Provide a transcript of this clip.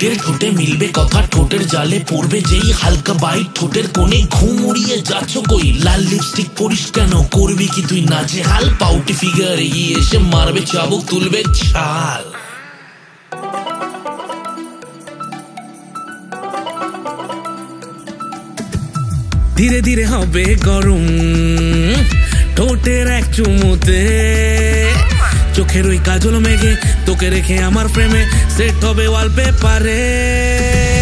ঠোঁটের ঠোঁটে মিলবে কথা, ঠোঁটের জালে পড়বে যেই হালকা বাইট, ঠোঁটের কোণে ঘুম উড়িয়ে যাচ্ছ কই, লাল লিপস্টিক পরিস কেন, করবি কি তুই নাচে হাল, পাউটি ফিগার এগিয়ে এসে মারবে চাবুক, তুলবে ছাল। ধীরে ধীরে হবে গরম ঠোঁটের এক চুমুতে, চোখের ওই কাজল মেঘে তোকে রেখে আমার প্রেমে সেট হবে ওয়ালপেপারে।